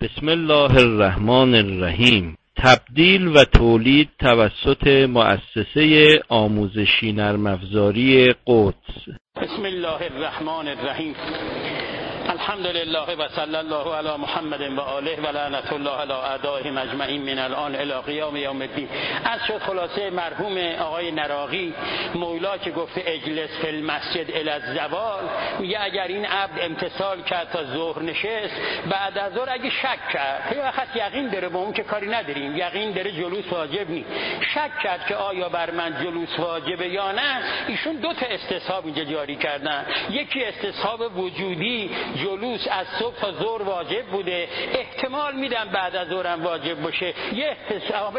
بسم الله الرحمن الرحیم. تبدیل و تولید توسط مؤسسه آموزشی نرم افزاری قدس. بسم الله الرحمن الرحیم. الحمد لله و صلی الله علی محمد و آله و لعنت الله علی اعدائهم اجمعین من الان الی قیام یوم الدین. از شد خلاصه مرحوم آقای نراقی مولا که گفته اجلس فی المسجد الی الزوال، میگه اگر این عبد امتثال کرد تا ظهر نشست، بعد از ظهر اگه شک کرد، یه وقت یقین داره با اون که کاری نداریم، یقین داره جلوس واجب نیست، شک کرد که آیا بر من جلوس واجبه یا نه، ایشون دو تا استصحاب اینجا جاری کردن. یکی استصحاب وجودی، جلوس از صبح تا ظهر واجب بوده، احتمال میدم بعد از ظهرم واجب باشه. یه استصحاب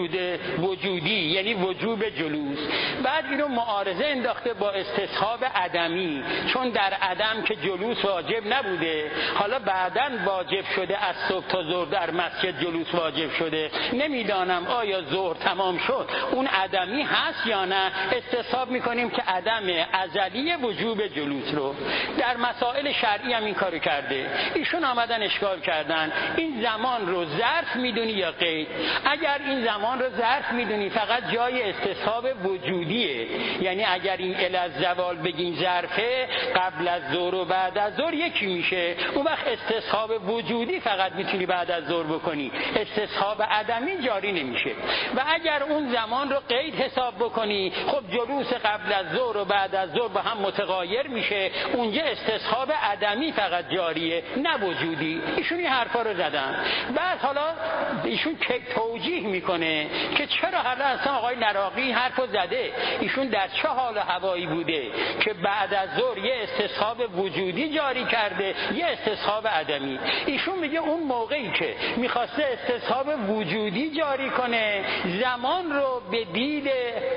وجودی یعنی وجوب جلوس. بعد اینو معارضه انداخته با استصحاب عدمی، چون در عدم که جلوس واجب نبوده، حالا بعداً واجب شده از صبح تا ظهر در مسجد جلوس واجب شده، نمیدانم آیا ظهر تمام شد اون عدمی هست یا نه. استصحاب میکنیم که عدم ازلی وجوب جلوس رو. در مسائل شرعی هم این کارو کرده. ایشون آمدن اشکال کردن این زمان رو ظرف میدونی یا قید؟ اگر این زمان رو ظرف میدونی فقط جای استصحاب وجودیه، یعنی اگر این الزوال بگین ظرفه، قبل از ظهر و بعد از ظهر یکی میشه، اون وقت استصحاب وجودی فقط میتونی بعد از ظهر بکنی، استصحاب عدمی جاری نمیشه. و اگر اون زمان رو قید حساب بکنی، خب جلوس قبل از ظهر و بعد از ظهر با هم متغایر میشه، اونجا استصحاب عدمی فقط جاریه نه وجودی. ایشون این حرفا رو زدن. بعد حالا ایشون توجیه میکنه که چرا حالا اصلا آقای نراقی حرفو زده، ایشون در چه حال و هوایی بوده که بعد از ظهر یه استصحاب وجودی جاری کرده، یه استصحاب عدمی. ایشون میگه اون موقعی که میخواسته استصحاب وجودی جاری کنه، زمان رو به دید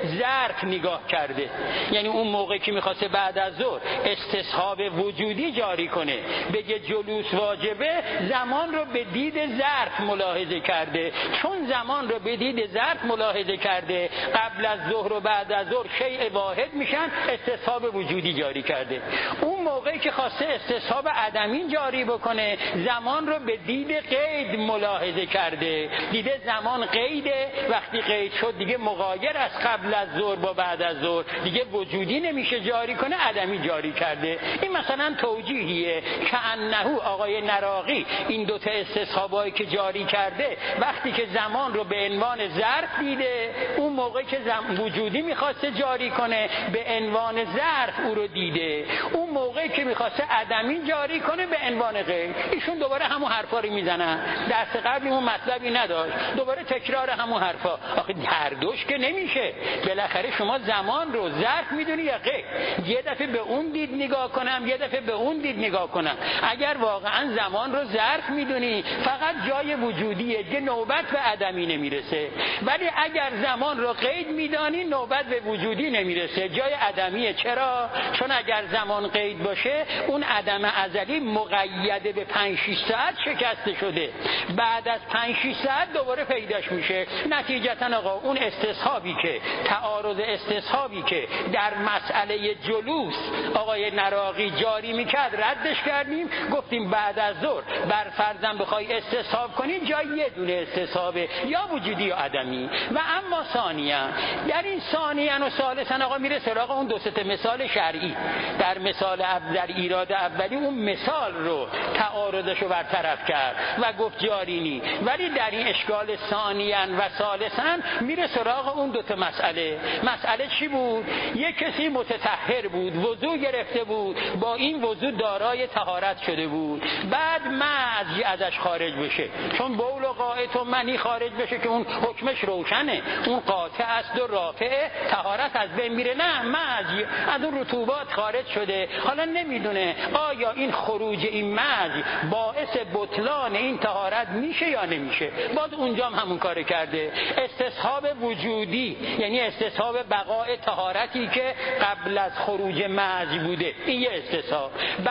ظرف نگاه کرده، یعنی اون موقعی که میخواسته بعد از ظهر استصحاب وجودی جاری کنه، بگه جلوس واجبه، زمان رو به دید ظرف ملاحظه کرده. چون زمان رو به دید ظرف ملاحظه کرده، قبل از ظهر و بعد از ظهر شیء واحد میشن، استصحاب وجودی جاری کرده. اون موقعی که خواسته استصحاب عدمی جاری بکنه، زمان رو به دید قید ملاحظه کرده، دیده زمان قیده، وقتی قید شد دیگه مغایر از قبل از ظهر با بعد از ظهر، دیگه وجودی نمیشه جاری کنه، عدمی جاری کرده. این مثلا توجیهیه که انه آقای نراقی این دوتا استصحابایی که جاری کرده، وقتی که زمان رو به عنوان ظرف دیده، اون موقعی که وجودی میخواسته جاری کنه به عنوان ظرف او رو دیده، اون موقعی که میخواسته عدمی جاری کنه به عنوان غیر. ایشون دوباره همون حرفا رو میزنن. درس قبلی اون مطلبی نداشت، دوباره تکرار همون حرفا. آخه هر دوش که نمیشه، بالاخره شما زمان رو ظرف میدونی یا غیر؟ یه دفعه به اون دید نگاه کنم، یه دفعه به اون دید نگاه کنم. اگر واقعا زمان رو ظرف میدونی، فقط جای وجودیه، دیگه نوبت به عدمی نمیرسه. ولی اگر زمان رو قید میدانی، نوبت به وجودی نمیرسه، جای عدمیه. چرا؟ چون اگر زمان قید باشه، اون عدم ازلی مقید به 5-6 ساعت شکسته شده، بعد از 5-6 ساعت دوباره پیداش میشه. نتیجتا آقا اون استصحابی که تعارض استصحابی که در مسئله جلوس آقای نراقی جاری میکرد ردش کردیم، گفتیم بعد از ظهر بر فرضاً بخوای استصحاب کنی، جای یه دونه استصحابه، یا وجودی یا عدمی. و اما ثانیاً، در این ثانیاً و ثالثاً آقا میره سراغ اون دو سه مثال شرعی. در مثال در ایراد اولی اون مثال رو تعارضش رو برطرف کرد و گفت جاری نی، ولی در این اشکال ثانیاً و ثالثاً میره سراغ اون دو تا مسئله. مسئله چی بود؟ یک کسی متطهر بود، وضو گرفته بود، با این وضو دارای طهارت شده بود، بعد مزی ازش خارج بشه، چون بول و غائط و منی خارج بشه که اون حکمش روشنه، اون قاطع است و رافع، طهارت از بین میره. نه، مزی از اون رطوبات خارج شده، حالا نمیدونه آیا این خروج این مزی باعث بطلان این طهارت میشه یا نمیشه. باز اونجا هم همون کار کرده. استصحاب وجودی یعنی استصحاب بقاء طهارتی که قبل از خروج مزی بوده، این یه استصحاب. بعد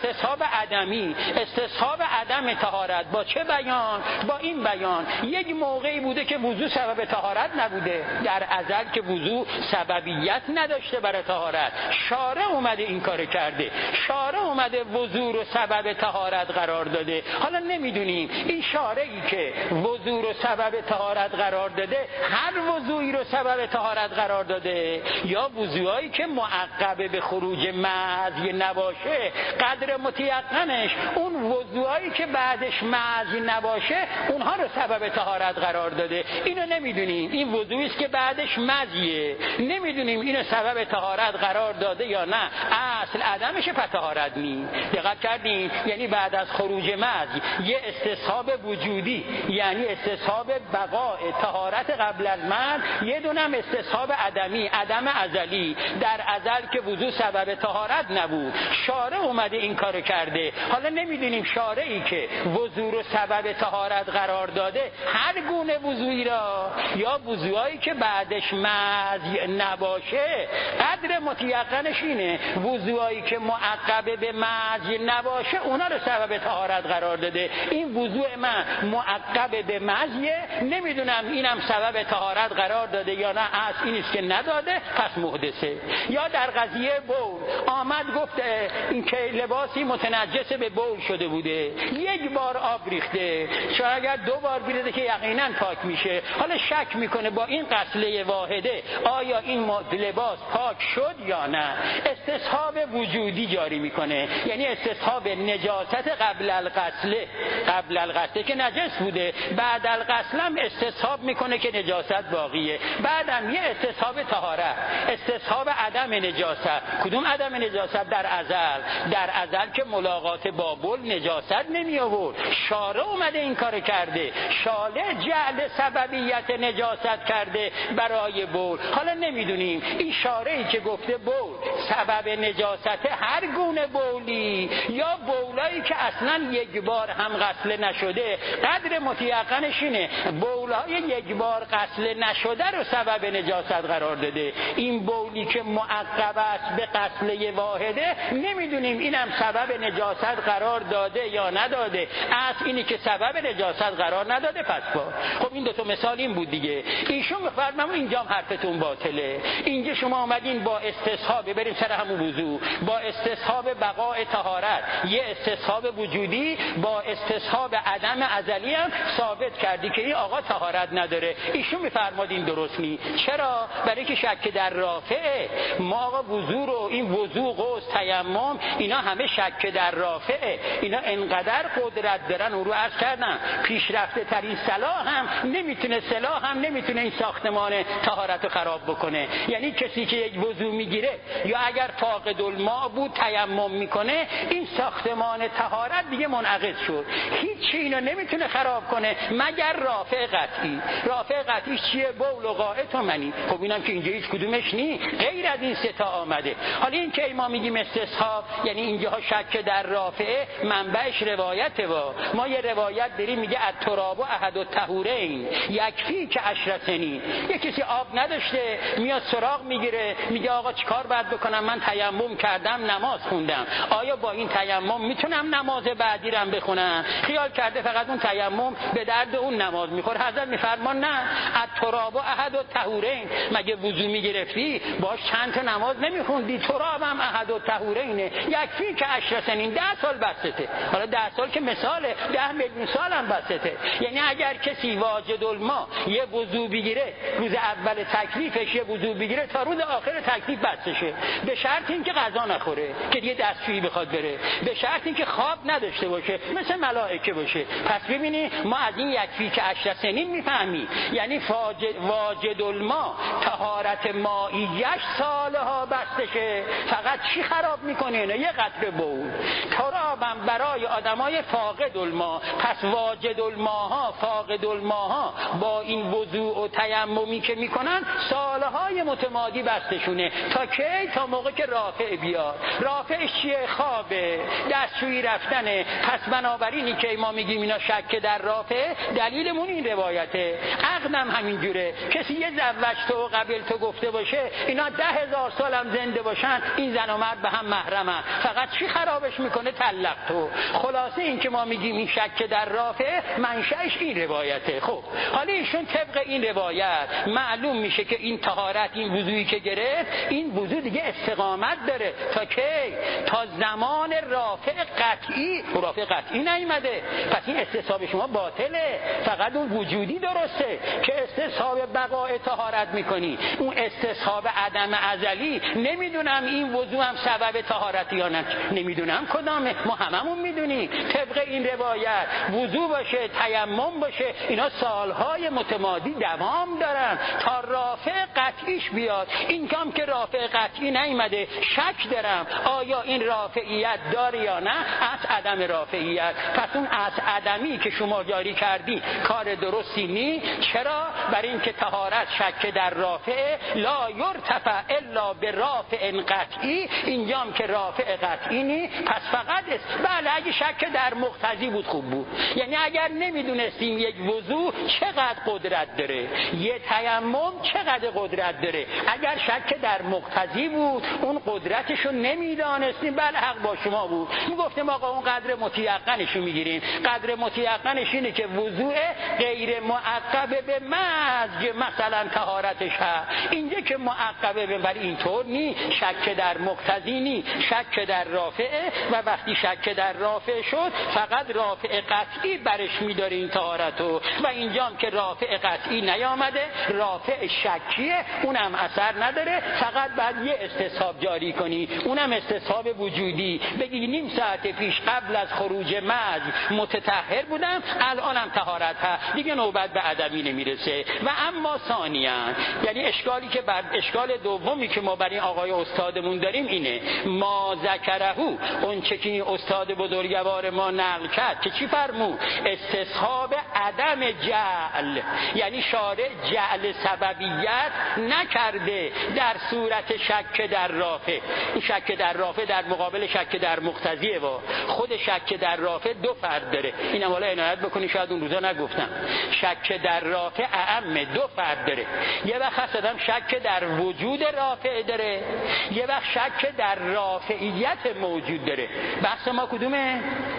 استصحاب عدمی، استصحاب عدم طهارت. با چه بیان؟ با این بیان یک موقعی بوده که وضو سبب طهارت نبوده، در ازل که وضو سببیت نداشته برای طهارت، شارع اومده این کار کرده، شارع اومده وضو رو سبب طهارت قرار داده. حالا نمیدونیم این شارعی که وضو رو سبب طهارت قرار داده هر وضوئی رو سبب طهارت قرار داده، یا وضوئایی که معقب به خروج مزی نباشه قدر متیقنش اون وضوئایی که بعدش مزی نباشه اونها رو سبب طهارت قرار داده. اینو نمیدونیم، این وضوئی است که بعدش مزیه، نمیدونیم اینو سبب طهارت قرار داده یا نه. اصل عدمش پس طهارت نی. دقت کردین؟ یعنی بعد از خروج مزی یه استصحاب وجودی، یعنی استصحاب بقاء طهارت قبل از مزی، یه دونم استصحاب عدمی، عدم ازلی، در ازل که وضو سبب طهارت نبود، شارع اومده این کارو کرده. حالا نمیدونیم شارعی که وضو رو سبب طهارت قرار داده هر گونه وضوئی را یا وضوئایی که بعدش مزی نباشه قدر متیقنش اینه وضوئایی که معقب به مزی نباشه اونا رو سبب طهارت قرار داده. این وضوء من معقب به مزیه، نمیدونم اینم سبب طهارت قرار داده یا نه، اصل این است که نداده پس محدثه. یا در قضیه بول آمد گفت این که لباسی متنجس به بول شده بوده، یک بار آب ریخته، شاید 2 بار بیرده که یقینا پاک میشه، حالا شک میکنه با این غسله واحده آیا این لباس پاک شد یا نه، استصحاب وجودی جاری میکنه، یعنی استصحاب نجاست قبل الغسله که نجس بوده، بعد الغسل هم استصحاب میکنه که نجاست باقیه، بعدم یه استصحاب طهارت، استصحاب عدم نجاست. کدوم عدم نجاست؟ در ازل که ملاقات با بول نجاست نمی آورد، شارع اومده این کار کرده، شارع جعل سببیت نجاست کرده برای بول. حالا نمیدونیم این شارعی که گفته بول سبب نجاست هر گونه بولی یا بولایی که اصلا یک بار هم غسل نشده، قدر متیقنش اینه بولای یک بار غسل نشده رو سبب نجاست قرار داده. این بولی که معقب است به غسله واحده نمیدونیم اینم سبب نجاست قرار داده یا نداده، اصل اینی که سبب نجاست قرار نداده پس با. خب این 2 مثال این بود دیگه. ایشون می‌فرمایند اینجا هم حرفتون باطله، اینجا شما اومدین با استصحاب، بریم سر همون وضو، با استصحاب بقاء طهارت یه استصحاب وجودی با استصحاب عدم ازلی هم ثابت کردی که این آقا طهارت نداره. ایشون می‌فرماد این درست نی. چرا؟ برای که شک در رافعه. ما آقا وضو رو، این وضو، غسل، تیمم، اینا همه شک در رافعه، اینا انقدر قدرت دارن. او رو عرض کردم پیشرفته ترین سلاح هم نمیتونه این ساختمان طهارت رو خراب بکنه. یعنی کسی که یک وضو میگیره یا اگر فاقد الماء بود تیمم میکنه، این ساختمان طهارت دیگه منعقد شد، هیچ اینو نمیتونه خراب کنه مگر رافع قطعی. رافع قطعی چیه؟ بول و غائط و منی. خب اینم که اینجا هیچ کدومش نی، غیر از این 3 تا آمده. حالا این که ما میگیم استصحاب، یعنی اینجاها شک در رافعه، منبعش روایته. ما یه روایت داریم میگه التراب احد الطهورین یکفی که 10 سنین. یه کسی آب نداشته میاد سراغ میگیره، میگه آقا چیکار باید بکنم؟ من تیمم کردم، نماز خوندم، آیا با این تیمم میتونم نماز بعدی رو بخونم؟ خیال کرده فقط اون تیمم به درد اون نماز میخوره. حضرت میفرمان نه، التراب احد الطهورین، مگه وضو میگرفتی باش چند تا نماز نمیخوندی؟ ترابم احد الطهورینه یکفی که 10 سنین، 10 سال بسته. حالا 10 سال که مثاله، 10 میلیون سال هم بسته. یعنی اگر کسی واجد الماء یه وضو بگیره، روز اول تکلیفش یه وضو بگیره تا روز آخر تکلیف بسته، به شرط اینکه غذا نخوره که دیگه دستشویی بخواد بره، به شرط اینکه خواب نداشته باشه مثل ملائکه باشه. پس ببینی ما از این یکفی که 10 سنین میفهمیم، یعنی واجد الماء طهارت مائیش سالها بسته، فقط چی خراب میکنه؟ نه یه قطره بول. ترابم برای آدمای فاقد الماء، پس واجد الماء ها، فاقد الماء ها با این وضوء و تیممی که میکنن سالهای متمادی بستشونه. تا کی؟ تا موقع که رافع بیاد. رافعش چیه؟ خوابه، دستشویی رفتنه. پس بنابراینی که ما میگیم اینا شک در رافع، دلیلمون این روایته. عقدم همینجوره، کسی یه زوج تو قبل تو گفته باشه اینا 10,000 سال هم زنده باشن، این زن و مرد به هم محرمن، فقط چی خرابش میکنه طلقتو. خلاصه این که ما میگیم این شک در رافعه منشأش این روایته. خب حالا ایشون طبق این روایت معلوم میشه که این طهارت، این وضویی که گرفت، این وضو دیگه استقامت داره تا کی؟ تا زمان رافع قطعی. رافع قطعی نیامده، پس این استصحاب شما باطله، فقط اون وجودی درسته که استصحاب بقاء طهارت میکنی. اون استصحاب عدم ازلی نمیدونم این وضو هم سبب طهارت یا نه، نمیدونم کدامه، ما هممون میدونیم طبق این روایت وضو باشه، تیمم باشه، اینا سالهای متمادی دوام دارن تا رافع قطعیش بیاد. این کام که رافع قطعی نیامده، شک دارم آیا این رافعیت داره یا نه، از عدم رافعیت. پس اون از عدمی که شما جاری کردی کار درستی نی. چرا؟ برای اینکه طهارت شک در رافع لا یرتفع الا به رافع قطعی، اینجام که رافع قطعی نی، پس فقط بله اگه شک در مقتضی بود خوب بود. یعنی اگر نمیدونستیم یک وضو چقدر قدرت داره، یه تیمم چقدر قدرت داره، اگر شک در مقتضی بود اون قدرتشو نمیدانستیم، بله حق با شما بود، میگفتیم آقا اون قدر متیقنشو میگیریم. قدر متیقنش اینه که وضوء غیر معقبه به مزج مثلا طهارتش هست، اینجا که معقبه به، ولی اینطور نی، شک در مقتضی نی، شک در رافعه، و وقتی شک در رافع شد فقط رافع قطعی برش میداره این طهارتو، و اینجام که رافع قطعی نیامده، رافع شکیه، اونم اثر نداره، فقط بعد یه استصحاب جاری کنی، اونم استصحاب وجودی، بگی نیم ساعت پیش قبل از خروج مزج متطهر بودم، الانم طهارت هست، دیگه نوبت به عدمی نمیرسه. و اما ثانیاً، یعنی اشکالی که اشکال دومی که ما برای آقای استادمون داریم اینه، ما ذکرهو، اون چه که استاد بزرگوار ما نقل کرد که چی فرمود؟ استصحاب عدم جعل، یعنی شارع جعل سببیت نکرده در صورت شک در رافع. این شک در رافع در مقابل شک در مقتضیه، و خود شک در رافع دو فرد داره. اینم حالا عنایت بکنی، شاید اون روزا نگفتم، شک در رافع اعم دو فرد داره. یه وقت هستم شک در وجود رافع داره، یه وقت شک در رافعیت موجود داره. بحث ما کدومه؟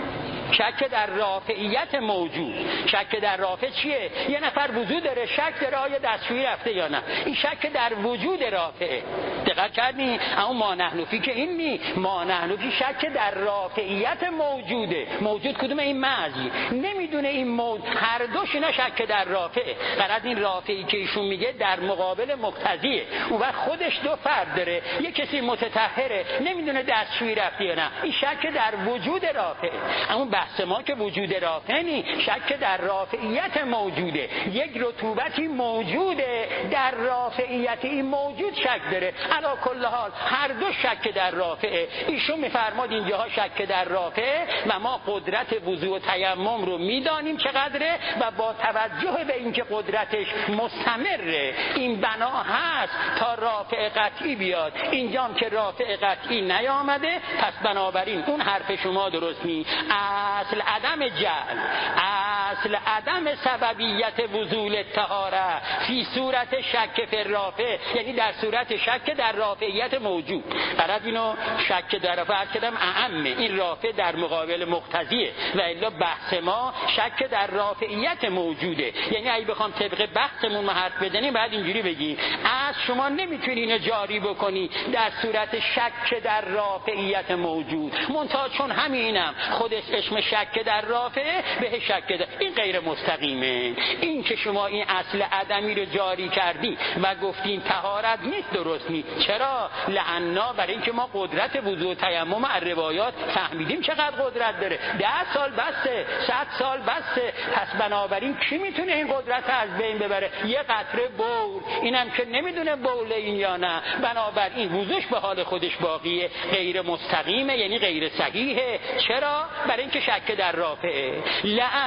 شک در رافعیت موجود. شک در رافع چیه؟ یه نفر وضو داره، شک داره آیا دستشویی رفته یا نه، این شک در وجود رافعه. دقت کردین؟ اما ما نحنفی که این نی، ما نحنفی شک در رافعیت موجوده. موجود کدوم؟ این مزی نمیدونه این موجود، هر دوش اینا شک در رافعه. غرض این رافعی که ایشون میگه در مقابل مقتضیه، اون وقت خودش دو فرد داره، یه کسی متطهره نمیدونه دستشویی رفته یا نه، این شک در وجود رافعه. اما بحث ما که وجود رافع نی، شک در رافعیت موجوده. یک رطوبتی موجوده در رافعیت این موجود شک داره. علی کل حال هر دو شک در رافعه. ایشون میفرماد اینجاها شک در رافعه و ما قدرت وضو و تیمم رو میدانیم چقدره، و با توجه به اینکه قدرتش مستمره، این بنا هست تا رافع قطعی بیاد. اینجام که رافع قطعی نیامده، پس بنابراین اون حرف شما درست نی. اصل عدم جعل، اصل عدم سببیت وضوء الطهاره فی صورت شک فی الرافع، یعنی در صورت شک در رافعیت موجود. غرض اینو شک در رافع کردم اعمه، این رافع در مقابل مقتضیه، و الا بحث ما شک در رافعیت موجوده. یعنی اگه بخوام طبق بحثمون حرف بزنیم بعد اینجوری بگی، از شما نمیتونی اینو جاری بکنی در صورت شک در رافعیت موجود، منتها چون همینم خودش اسم شک در رافعه به شک در، این غیر مستقیمه. این که شما این اصل عدمی رو جاری کردی و گفتین طهارت نیست، درست نیست. چرا؟ لعنا، برای اینکه ما قدرت وضو و تیمم از روایات فهمیدیم چقدر قدرت داره. 10 سال بسته، 100 سال بسته. پس بنابراین کی میتونه این قدرت از بین ببره؟ یه قطره بول، اینم که نمیدونه بوله این یا نه، بنابراین وضوش به حال خودش باقیه، غیر مستقیمه، یعنی غیر صحیحه. چرا؟ برای اینکه شک در رافعه. لعنا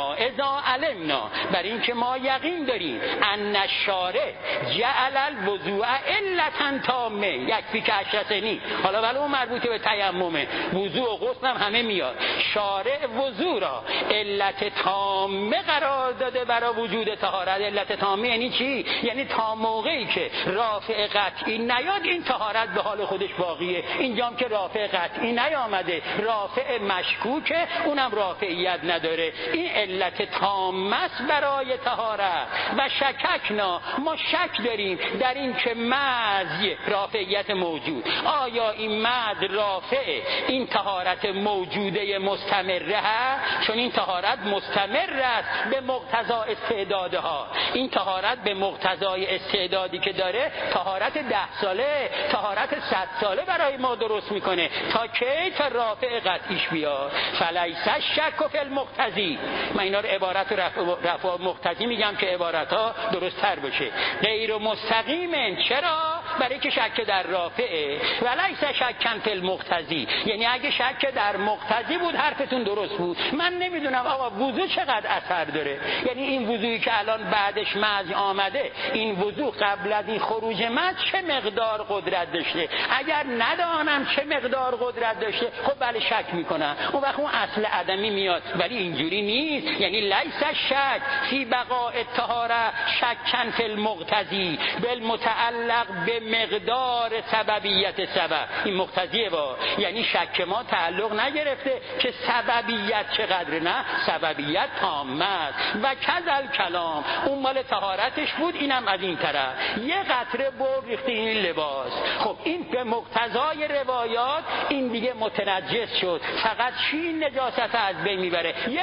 ما اذا علمنا، بر این که ما یقین داریم، ان الشارع جعل الوضوء علتا تامه یکفی که اشرسنی، حالا ولی اون مربوطه به تیممه، وضوء و غسل هم همه میاد. شارع وضوء را علت تامه قرار داده برای وجود طهارت. علت تامه یعنی چی؟ یعنی تا موقعی که رافع قطعی نیاد این طهارت به حال خودش باقیه. اینجام که رافع قطعی نیامده، رافع مشکوکه، اونم رافعیت نداره. این علت تامه است برای طهارت. و شککنا، ما شک داریم در این که مزی رافعیت موجود، آیا این مد رافع این طهارت موجوده مستمره هست؟ چون این طهارت مستمر است به مقتضا استعدادها. این طهارت به مقتضای استعدادی که داره طهارت 10 ساله، طهارت 100 ساله برای ما درست میکنه تا کی؟ تا رافع قطعیش بیاد. فلیس الشک فی المقتضی. من اینا رو عبارت رفع مقتضی میگم که عبارت ها درست تر بشه. غیر مستقیم. چرا؟ برای که شک در رافعه. ولیس شکن فی المقتضی، یعنی اگه شک در مقتضی بود حرفتون درست بود. من نمیدونم آقا وضو چقدر اثر داره، یعنی این وضویی که الان بعدش مزی آمده، این وضو قبل از این خروج مز چه مقدار قدرت داشته؟ اگر ندانم چه مقدار قدرت داشته، خب بله شک میکنم، اون وقت اون اصل عدمی میاد. ولی اینجوری نیست. یعنی لیس شک فی بقاء الطهاره شکن فی المقتضی بل متعلق به مقدار سببیت سبب. این مقتضیه یعنی شک ما تعلق نگرفته که سببیت چقدره، نه سببیت تامه است. و کذل کلام، اون مال طهارتش بود، اینم از این طرف یه قطره بر ریخته این لباس. خب این به مقتضای روایات این دیگه متنجس شد. فقط چی نجاست از بین میبره؟ یه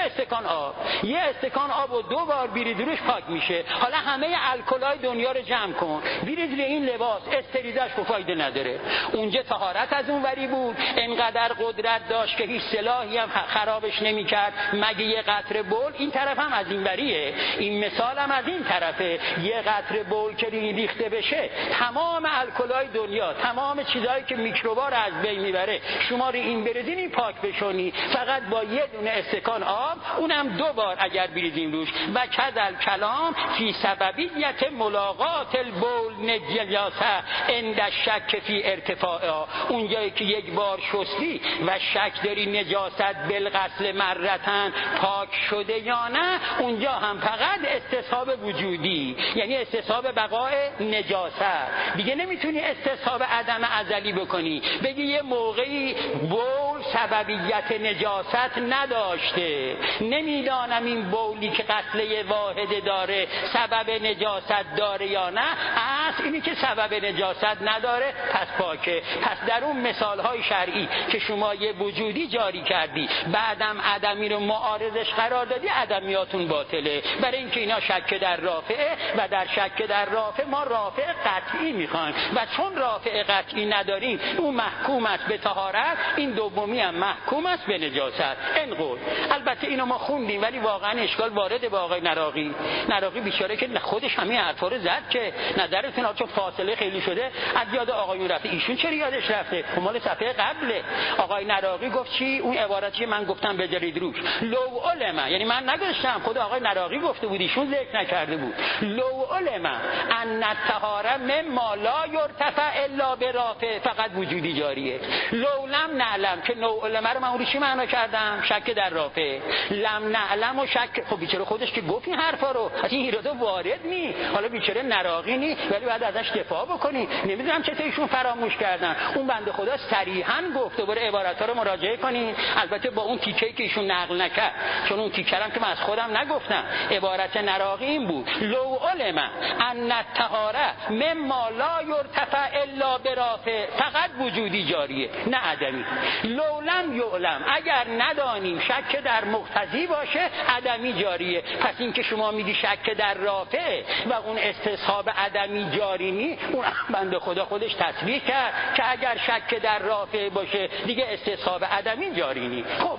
استکان آب و 2 بار بیرید روش پاک میشه. حالا همه الکلای دنیا رو جمع کن بیرید روی این لباس، استریزش کو فایده نداره. اونجا طهارت از اون وری بود، انقدر قدرت داشت که هیچ سلاحی هم خرابش نمیکرد مگه یه قطره بول. این طرف هم از این وریه، این مثال هم از این طرفه. یه قطره بول که ریخته بشه تمام الکلای دنیا، تمام چیزایی که میکروبا رو از بین میبره، شما رو این بریدین این پاک بشونی فقط با یه دونه استکان آب، اونم 2 بار اگر بریدین روش. و کذل کلام فی سببیت ملاقات البول نجاسه عند الشک فی ارتفاعها. اونجایی که یک بار شستی و شک داری نجاست بالغسل مرتن پاک شده یا نه، اونجا هم فقط استصحاب وجودی، یعنی استصحاب بقای نجاست. دیگه نمیتونی استصحاب عدم ازلی بکنی، بگی یه موقعی بول سببیت نجاست نداشته، نمیدانم این بولی که قتله واحده داره سبب نجاست داره یا نه. اینی که سبب نجاست نداره پس پاکه. پس در اون مثالهای شرعی که شما یه وجودی جاری کردی بعدم عدمی رو معارضش قرار دادی، عدمیاتون باطله. برای اینکه اینا شک در رافعه و در شک در رافع ما رافع قطعی میخوایم و چون رافع قطعی نداریم اون محکوم است به طهارت، این دومی هم محکوم است به نجاست. انقل البته اینو ما خوندیم ولی واقعا اشکال وارد با آقای نراقی بیچاره که خودش همین حرفا رو زد که نظرتون چون فاصله خیلی شده از یاد آقایون رفته. ایشون چرا یادش رفته؟ مال صفحه قبله. آقای نراقی گفت چی؟ اون عبارتی من گفتم بذارید روش. لو علم، یعنی من نگذاشتم، خود آقای نراقی گفته بود، ایشون ذکر نکرده بود. لو علم ان الطهاره مما لا یرتفع الا برافع فقط وجودی جاریه. لو لم نعلم که لو علم رو من اون چی معنا کردم؟ شک در رافع. لم نعلم و شک، خب بیچاره خودش که گفت این حرفا رو، از این ایراد وارد نی. حالا بیچاره نراقی نی ولی بعد ازش دفاع بکنی. نمیدونم چطور ایشون فراموش کردن. اون بنده خدا صریحا گفت، دوباره عبارت‌ها رو مراجعه کنین، البته با اون تیکه‌ای که ایشون نقل نکرد، چون اون تیکه هم که من از خودم نگفتم. عبارت نراقی این بود: لو علم ان الطهاره مما لا یرتفع الا برافع فقط وجودی جاریه نه عدمی. لو لم یعلم، اگر ندانیم شک در مقتضی باشه عدمی جاریه. پس این که شما میگی شک در رافع و اون استصحاب عدمی جاری نی، اون بنده خدا خودش تصریح کرد که اگر شک در رافع باشه دیگه استصحاب عدمی جاری نی. خب حالا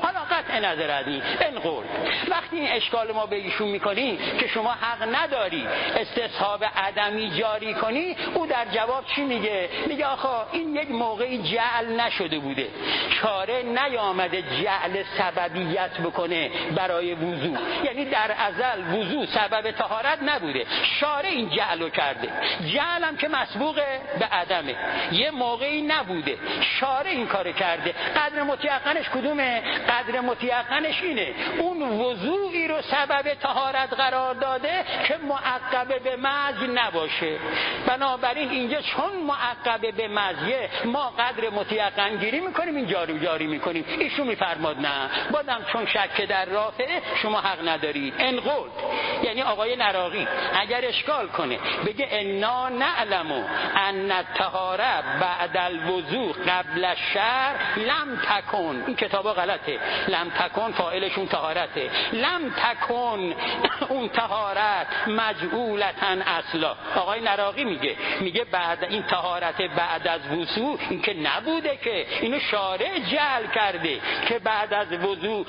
قطع نظر از این قول. وقتی این اشکال ما به ایشون میکنی که شما حق نداری استصحاب عدمی جاری کنی، او در جواب چی میگه؟ میگه آخه این یک موقعی جعل نشده بوده، چاره نیامده جعل سببیت بکنه برای وضو، یعنی در ازل وضو سبب طهارت نبوده، شاره این جعلو کرده. جعل هم که مسبوق به عدمه، یه موقعی نبوده، شاره این کار کرده. قدر متیقنش کدومه؟ قدر متیقنش اینه اون وضوعی رو سبب طهارت قرار داده که معقب به مزی نباشه. بنابراین اینجا چون معقب به مزیه ما قدر متیقن گیری میکنیم، این جاری میکنیم. ایشون میفرماد نه، بازم چون شک در رافعه شما حق ندارید. قول یعنی آقای نراقی اگر اشکال کنه بگه انا نعلم ان الطهاره بعد الوضوء قبل الشرع لم تکن، این کتابا غلطه، لم تکن فاعلشون طهارته، لم تکن اون طهارت مجعولتا اصلا. آقای نراقی میگه بعد این طهارت بعد از وضوء این که نبوده، که اینو شارع جعل کرده که بعد از وضوء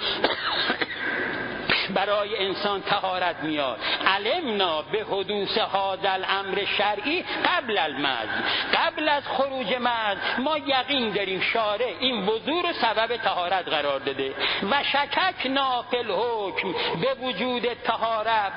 برای انسان طهارت میاد. علمنا به حدوث هذا الامر شرعی قبل المز، قبل از خروج مز ما یقین داریم شارع این وضو رو سبب طهارت قرار داده. و شککنا فی الحکم به وجود طهارت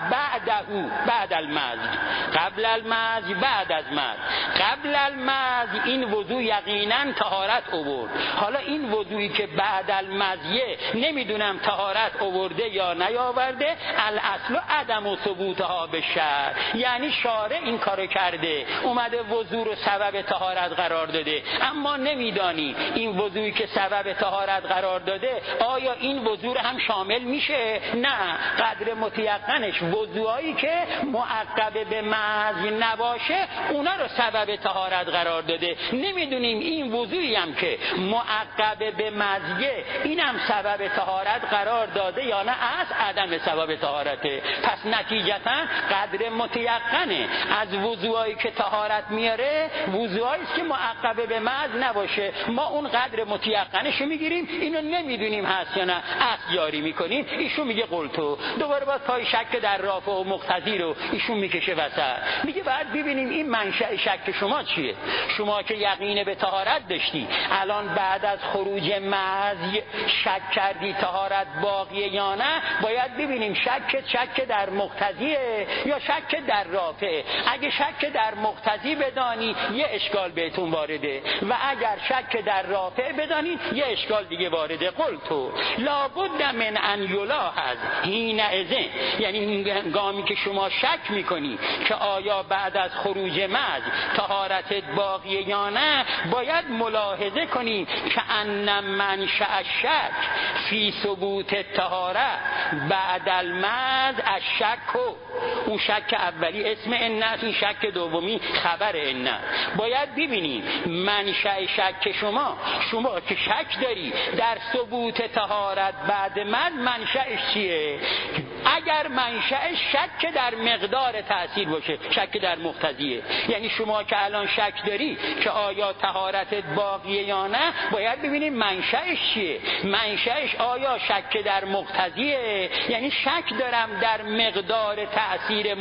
بعد المز، قبل المز بعد از مز. قبل المز این وضو یقینا طهارت آورد، حالا این وضویی که بعد المزیه نمیدونم طهارت آورده یا نیاورده. الاصل عدم و ثبوتها به شرع، یعنی شارع این کارو کرده، اومده وضو رو سبب طهارت قرار داده، اما نمیدانی این وضویی که سبب طهارت قرار داده آیا این وضو رو هم شامل میشه؟ نه، قدر متیقنش وضوهایی که معقب به مزی نباشه اونا رو سبب طهارت قرار داده. نمیدونیم این وضویی هم که معقب به مزیه اینم سبب طهارت قرار داده یا نه، از عدم سبب طهارته. پس نتیجتا قدر متیقنه از وضوهایی که طهارت میاره وضوهایی است که معقب به مز نباشه. ما اون قدر متیقنش رو میگیریم، اینو نمیدونیم هست یا نه، اصل جاری میکنیم. ایشون میگه قلتو، دوباره باید پای شک در رافع و مقتضی رو ایشون میکشه وسط، میگه بعد ببینیم این منشأ شک شما چیه. شما که یقین به طهارت داشتی، الان بعد از خروج مز شک کردی طهارت باقیه یا نه، باید ببینیم شک در مقتضیه یا شک در رافعه. اگه شک در مقتضی بدانی یه اشکال بهتون وارده، و اگر شک در رافع بدانید یه اشکال دیگه وارده. قلتو لابد من ان یلاحظ حینئذ، یعنی این گامی که شما شک میکنی که آیا بعد از خروج مز طهارتت باقیه یا نه، باید ملاحظه کنی که ان منشأ الشک فی ثبوت الطهاره بعد المز الشک، اون شک اولی اسم ان، این شک دومی خبر ان. باید ببینیم منشأ شک شما که شک داری در ثبوت طهارت بعد مز منشأش چیه. اگر منشأش شک در مقدار تأثیر باشه، شک در مقتضیه، یعنی شما که الان شک داری که آیا طهارتت باقیه یا نه، باید ببینیم منشأش چیه. منشأش آیا شک در مقتضیه، یعنی شک دارم در مقدار تأثیر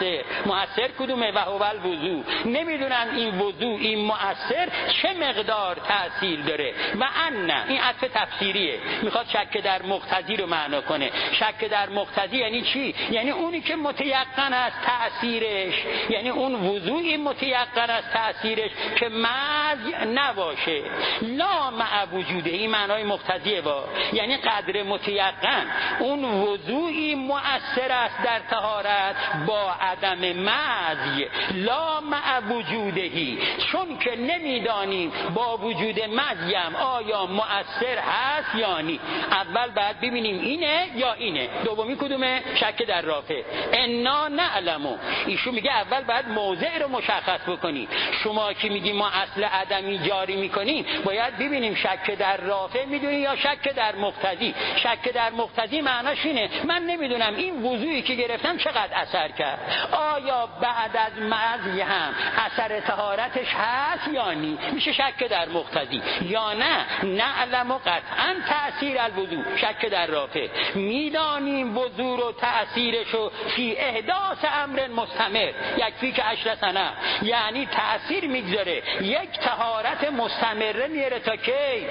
مؤثر کدومه؟ و هو الوضو. نمیدونم این وضو این مؤثر چه مقدار تأثیر داره. و ان، این عطف تفسیریه، میخواد شک در مقتضی رو معنا کنه. شک در مقتضی یعنی چی؟ یعنی اونی که متیقن از تأثیرش، یعنی اون وضوعی متیقن از تأثیرش که مزی نباشه. لا مع وجوده، این معنای مقتضیه با، یعنی قدر متیقن اون وضوعی مؤثر است در طهارت با عدم مزی. لا مع وجودهی، چون که نمیدانیم با وجود مزیم آیا مؤثر هست یا نی. اول بعد ببینیم اینه یا اینه. دومی کدومه؟ شک در رافع. انا نعلمو، ایشون میگه اول بعد موضع رو مشخص بکنی. شما که میگی ما اصل عدمی جاری میکنیم، باید ببینیم شک در رافع میدونی یا شک در مقتضی. شک در مقتضی معناش اینه من نمیدونم این وضوعی که گرفتم چقدر اثر کرد؟ آیا بعد از مزی هم اثر طهارتش هست یا نی؟ میشه شک در مقتضی. یا نه نعلم قطعا تأثیر الوضوع، شک در رافع. میدانیم وضوع رو تأثیرشو فی احداث امر مستمر یکفی که 10 سنه، یعنی تأثیر میگذاره، یک طهارت مستمره میاره تا کی؟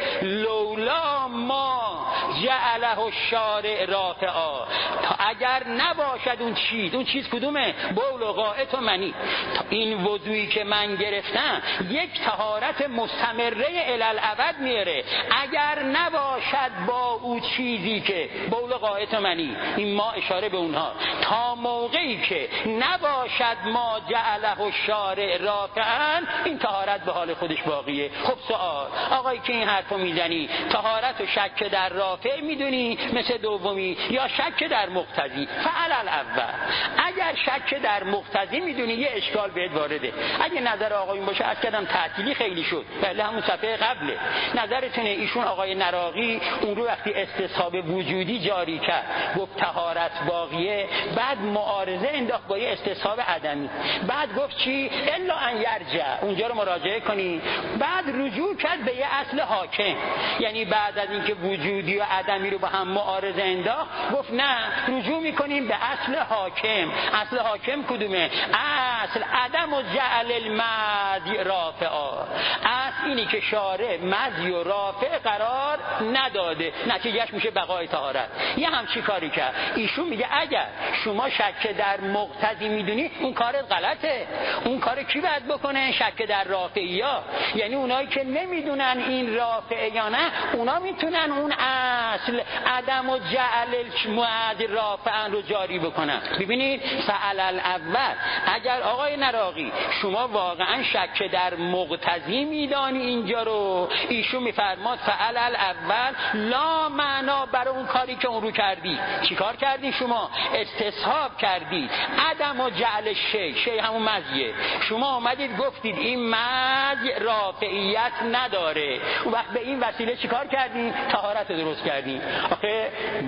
لولا ما جعله الشارع رافعا، تا اگر نباشد اون چیز کدومه؟ بول و غائط و منی. این وضوعی که من گرفتم یک طهارت مستمره الالعبد میاره، اگر نباشد با او چیزی که بول و غائط و منی، این ما اشاره به اونها، تا موقعی که نباشد ما جعله الشارع رافعا این طهارت به حال خودش باقیه. خب سوال، آقایی که این حرفو میزنی طهارت و شک در رافع میدونی مثل دومی یا شک در مقتضی؟ فعل الاول. اگر شک در مقتضی میدونی یه اشکال بهت وارده. اگه نظر آقایون باشه از کردم تعطیلی خیلی شد، بله همون صفحه قبله. نظرتونه ایشون آقای نراقی اون رو وقتی استصحاب وجودی جاری کرد گفت طهارت باقیه، بعد معارضه انداخت با یه استصحاب عدمی، بعد گفت چی؟ الا ان یرجع، اونجا رو مراجعه کنی، بعد رجوع کرد به یه اصل حاکم، یعنی بعد از اینکه وجودی و عدمی رو با هم معارضه انداخت گفت نه رجوع میکنیم به اصل حاکم. اصل حاکم کدومه؟ اصل عدم و جعل المذی رافعا، اصل اینی که شارع مذی و رافع قرار نداده، نتیجهش میشه بقای طهارت. یه همچی کاری کرد. ایشون میگه اگر شما شک در مقتضی میدونی اون کارت غلطه. اون کار کی باید بکنه؟ شک در رافعیا، یعنی اونایی که نمیدونن این رافع یا نه، اونا میتونن اون اصل عدم و جعل المذی رافعا رو جاری بکنن. ببینید فعل الاول، اگر آقای نراقی شما واقعا شک در مقتضی میدانی اینجا رو، ایشون میفرماد فعل الاول لا معنا برای اون کاری که اون رو کردی. چی کار کردی شما؟ استصحاب کردی عدم و جعل شی همون مزیه. شما آمدید گفتید این مزی رافعیت نداره، اون وقت به این وسیله چی کار کردی؟ طهارت درست کردی. آخه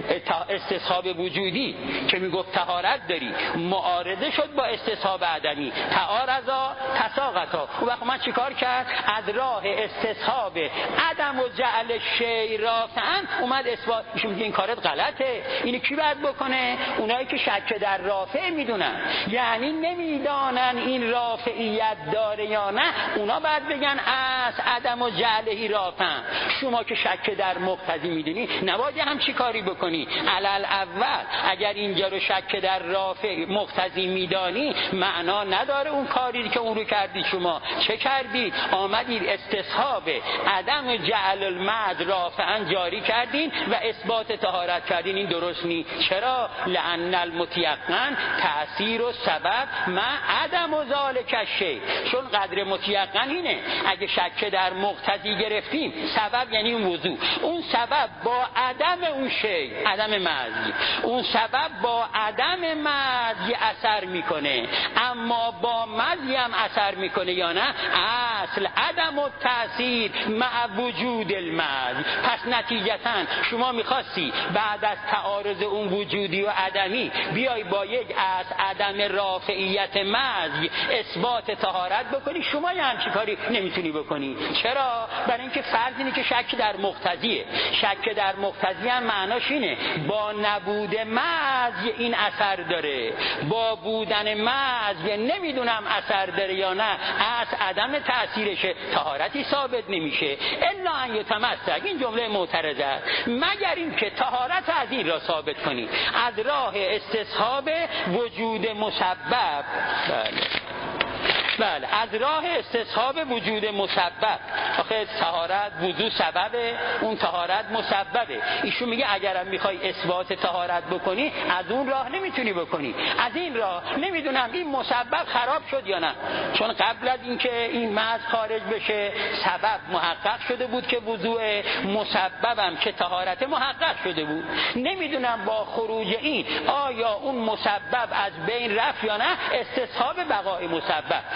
استصحاب وجودی که میگفت طهارت داری معارضه شد با استصحاب عدمی، تعارضا تساقطا. اون وقت من چی کار کرد؟ از راه استصحاب عدم و جعل شی رافعا اومد اثبات. ایشون میگه این کارت غلطه. اینو کی باید بکنه؟ اونایی که شک در رافع میدونن، یعنی نمیدانن این رافعیت داره یا نه، اونا باید بگن از عدم و جعلهی رافع. شما که شک در مقتضی میدونی نباید هم چی کاری بکنی؟ علل اول اگر اینجا رو شک در رافع مقتضی میدانی معنا نداره اون کاری که اون رو کردی. شما چه کردید؟ آمدید استصحاب عدم جعل المد رافعا جاری کردین و اثبات طهارت کردین. این درست نی. چرا؟ لأن المتیقن تأثیر و سبب مع عدم و ذالک الشیء. چون قدر متیقن اینه اگه شک در مقتضی گرفتیم سبب یعنی اون وضوع، اون سبب با عدم اون شی، عدم مزی، اون سبب با عدم مزی اثر میکنه، اما با مزی هم اثر میکنه یا نه؟ اصل عدم و تأثیر مع وجود المزی. پس نتیجتا شما میخواستی بعد از تعارض اون وجودی و عدمی بیای با یک اصل عدم رافعیت مزی اثبات طهارت بکنی. شما یه همچی کاری نمیتونی بکنی. چرا؟ برای اینکه فرض اینه که شک در مقتضیه. شک در مقتضی هم معناش اینه با نبود مزی این اثر داره، با بودن مزی نمیدونم اثر داره یا نه، از عدم تأثیرشه طهارتی ثابت نمیشه. الا ان یتمسک، این جمله معترضه، مگر اینکه طهارت از این را ثابت کنی از راه استصحاب وجود مسبب. بله از راه استصحاب وجود مسبب. آخه طهارت وضو سببه، اون طهارت مسببه. ایشون میگه اگرم میخوای اثبات طهارت بکنی از اون راه نمیتونی بکنی، از این راه نمیدونم این مسبب خراب شد یا نه. چون قبل از اینکه این مز خارج بشه سبب محقق شده بود که وضوء، مسببم که طهارت محقق شده بود. نمیدونم با خروج این آیا اون مسبب از بین رفت یا نه، استصحاب بقای مسبب.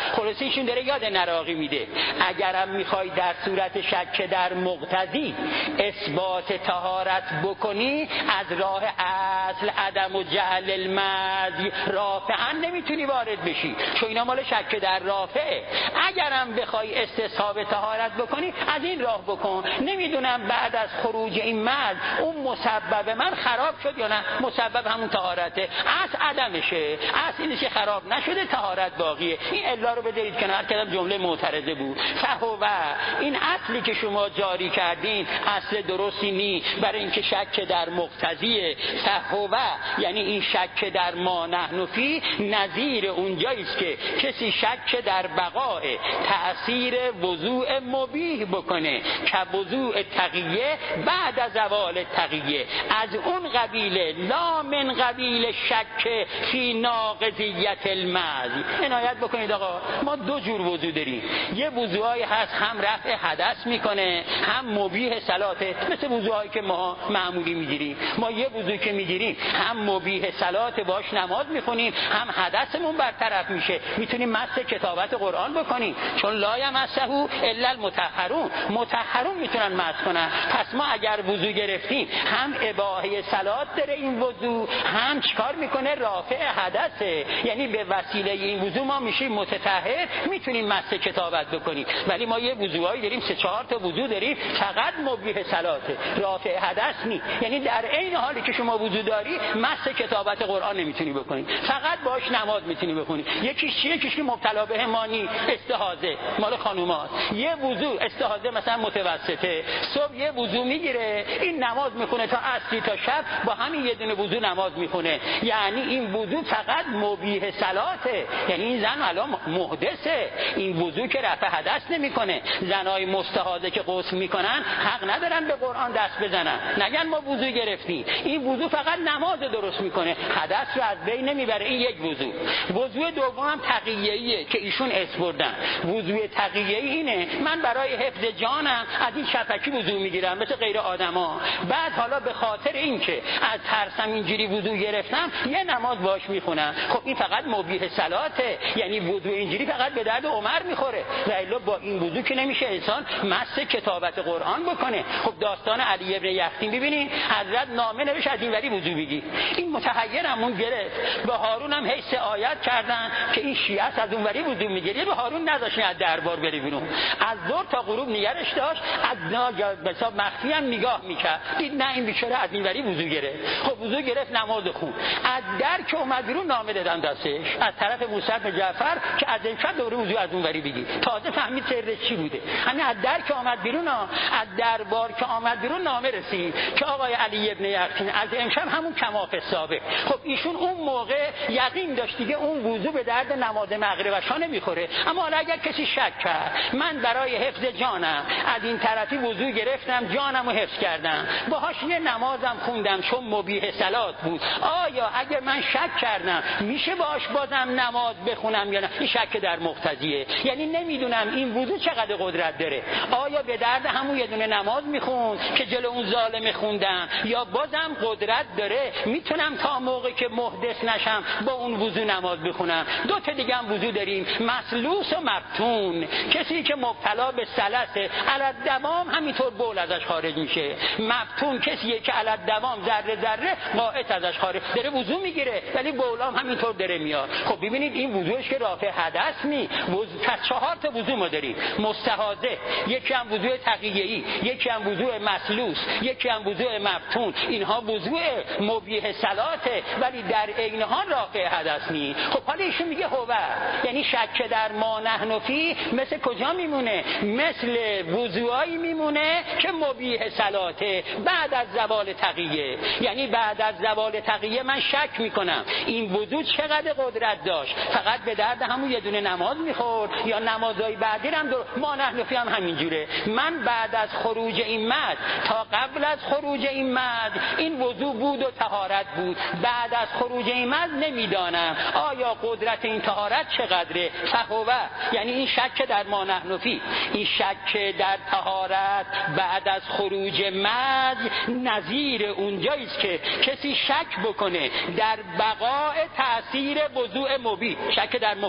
خلاصه ایشون داره یاد نراقی میده اگرم میخوای در صورت شک در مقتضی اثبات طهارت بکنی از راه اصل عدم و جهل المذی رافعا نمیتونی وارد بشی، چون اینا مال شک در رافعه. اگرم بخوای استصحاب طهارت بکنی از این راه بکن. نمیدونم بعد از خروج این مذ اون مسبب من خراب شد یا نه. مسبب همون طهارته، اصل عدمشه، اصل اینه که خراب نشده، طهارت باقیه. این الا رو بذارید کنار، کلام جمله معترضه بود. فهو این اصلی که شما جاری کردین اصل درستی نی، برای اینکه شک در مقتضیه. فهو یعنی این شک در ما نحن فی نظیر اونجاییست که کسی شک در بقاء تأثیر وضوء مبیح بکنه که وضوء تقیه بعد از زوال تقیه، از اون قبیله لا من قبیل شک فی ناقضیت المذ. عنایت بکنید آقا، ما دو جور وضو داریم. یه وضوئی هست هم رفع حدث میکنه هم مبیح صلاته، مثل وضوهایی که ما معمولی میگیریم. ما یه وضو که میگیریم هم مبیح صلات باش نماز میخونیم، هم حدثمون برطرف میشه، میتونیم مس کتابت قرآن بکنیم، چون لا یمسه الا المطهرون، مطهرون میتونن مس کنن. پس ما اگر وضو گرفتیم هم اباحه صلات داره این وضو، هم چیکار میکنه؟ رافع حدثه. یعنی به وسیله این وضو ما میشیم متطهر، میتونیم مس کتابت بکنیم. ولی ما یه وضوهایی داریم، 3-4 تا وضو داریم فقط مبیح صلاته، رافع حدث نی. یعنی در عین حالی که شما وضو داری مس کتابت قرآن نمیتونی بکنی، فقط باش نماز میتونی بخونی. یکیش که مبتلا به مانی استحاضه مال خانومات، یه وضو استحاضه مثلا متوسطه، صبح یه وضو میگیره این نماز میخونه تا عصر تا شب، با همین یه دونه وضو نماز میخونه. یعنی این وضو فقط مبیح صلاته، یعنی این زن الان محدثه، این وضو که رفع حدث نمیکنه. زنای مستحاضه که غسل میکنن حق ندارن به قرآن دست بزنن، نگن ما وضو گرفتیم. این وضو فقط نماز درست میکنه، حدث رو از بین نمیبره. این یک وضو. وضو دوم هم تقیه‌ایه که ایشون اسپردن. وضو تقیه‌ای اینه من برای حفظ جانم از این شفقی وضو میگیرم مثل غیر آدما، بعد حالا به خاطر اینکه از ترسم اینجوری وضو گرفتم یه نماز باش میخونم. خب این فقط مبیح صلاته، یعنی وضو اینجوری فقط به درد عمر میخوره، ولی با این وضو که نمیشه انسان مس کتابت قرآن بکنه. خب داستان علی ابن یختین ببینید، حضرت نامه نوشت از این وری وضو بگی. این متحیرمون گرفت، به هارون هم حیث آیت کردن که این شیعه از اون وری وضو میگیره، به هارون نذاشتن از دربار بری بیرون. از ظهر تا غروب نگرش داشت، از حساب مخفی هم نگاه میکرد، دید نه این بیچاره از این وری وضو گرفت. خب وضو گرفت نماز خون، از در که اومد بیرون نامه دادن دستش از طرف موسی بن جعفر که از امشب دوره وضو از اون وری بگی. تازه فهمید سرش چی بوده. همین از در که اومد بیرون، از دربار که اومد بیرون نامه رسید که آقای علی ابن یختین از امشب همون کماف سابق. خب ایشون اون موقع یقین داشت دیگه اون وضو به درد نماز مغربش ها نمیخوره. اما حالا اگر کسی شک کرد من برای حفظ جانم از این طرفی وضو گرفتم، جانمو حفظ کردم، باهاش یه نمازم خوندم چون مبیح صلات بود، آیا اگر من شک کردم میشه باهاش بازم نماز بخونم یا نه؟ این شک در مقتضیه. یعنی نمیدونم این وضو چقدر قدرت داره، آیا به درد همون یه دونه نماز میخون که جلو اون ظالم خوندم، یا بازم قدرت داره میتونم تا موقع که محدث نشم با اون وضو نماز بخونم. دو تا دیگه هم وضو داریم، مسلوس و مفتون. کسی که مبتلا به سلسه علت دوام همینطور بول ازش خارج میشه. مفتون کسیه که علت دوام ذره ذره قاعد ازش خارج داره وضو میگیره ولی بولام همینطور داره میاد. خب ببینید این وضوش که رافع حدث نی. پس 4 تا وضو ما داریم، مستحاضه، یکی هم وضو تقیه‌ای، یکی هم وضو مسلوس، یکی هم وضو مفتون. اینها وضو مبیح صلاته ولی در عین حال رافع حدث نی. خب حالا ایشون میگه هو، یعنی شک در ما نحن فی مثل کجا میمونه؟ مثل وضوایی میمونه که مبیح صلاته بعد از زوال تقیه. یعنی بعد از زوال تقیه من شک میکنم این وضو چقدر قدرت داشت، فقط به درد همون یه دونه نماز میخورد یا نمازهای بعدی هم ما نحن فی هم همینجوره. من بعد از خروج این مد تا قبل از خروج این مد این وضو بود و طهارت بود، بعد از خروج این مد نمیدانم آیا قدرت این طهارت چقدره. فهو یعنی این شک در ما نحن فی، این شک در طهارت بعد از خروج مد نظیر اونجاییست که کسی شک بکنه در بقاء تأثیر وضوء مبیح، شک در مقتضیه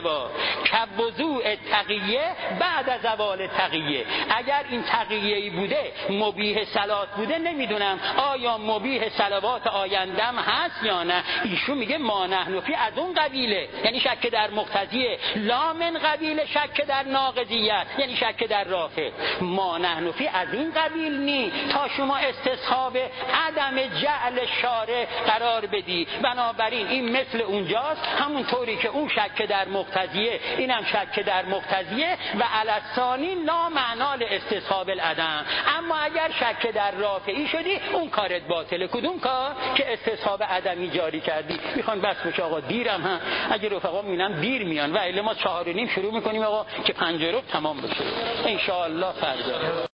اشتباه. کبوضوع تقیه بعد از زوال تقیه. اگر این تقیه‌ای بوده مبیح صلات بوده، نمیدونم آیا مبیح صلوات آیندم هست یا نه. ایشون میگه ما نحن فی از اون قبیله، یعنی شک در مقتضیه، لا من قبیل شک در ناقضیت، یعنی شک در رافع. ما نحن فی از این قبیل نی تا شما استصحاب عدم جعل شارع قرار بدی. بنابراین این مثل اونجاست، همونطوری که اون شک در مقتضیه اینم شک در مقتضیه و علسانی لا معنا استصحاب العدم. اما اگر شک در رافعی شدی اون کارت باطله. کدوم کار؟ که استصحاب عدمی جاری کردی. میخوان بس بشه آقا، دیرم هم اگه رفقا میبینم دیر میان و الا ما 4:30 شروع میکنیم آقا که 5:15 تمام بشه ان شاء الله فردا.